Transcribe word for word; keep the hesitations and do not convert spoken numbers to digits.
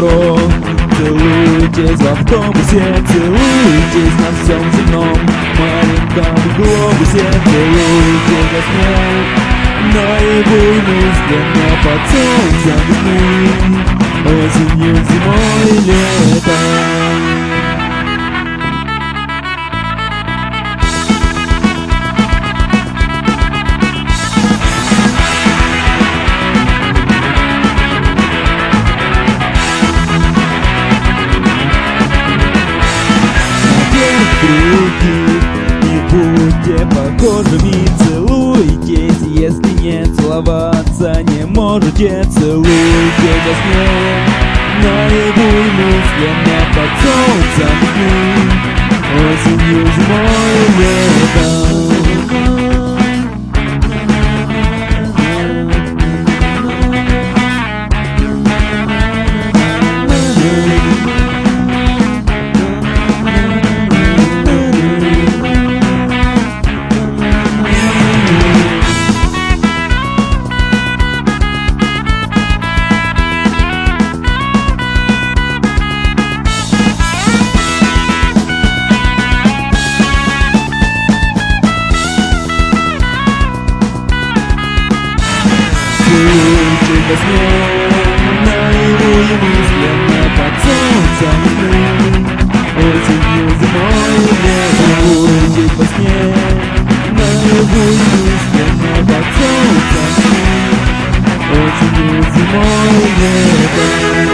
метро. Целуйтесь в автобусе, целуйтесь на всем земном маленьком глобусе. Целуйтесь во сне, наяву и мысленно под солнцем весны, осенью, зимой и летом. Не будьте похожими, целуйтесь, если не целоваться не можете. Целуйте во сне, наяву и мысленно под солнцем весны, осенью, зимой и летом. Целуйте во сне, наяву и мысленно под солнцем весны, осенью, зимой и летом. Целуйте во сне, наяву и мысленно под солнцем весны, осенью, зимой и летом.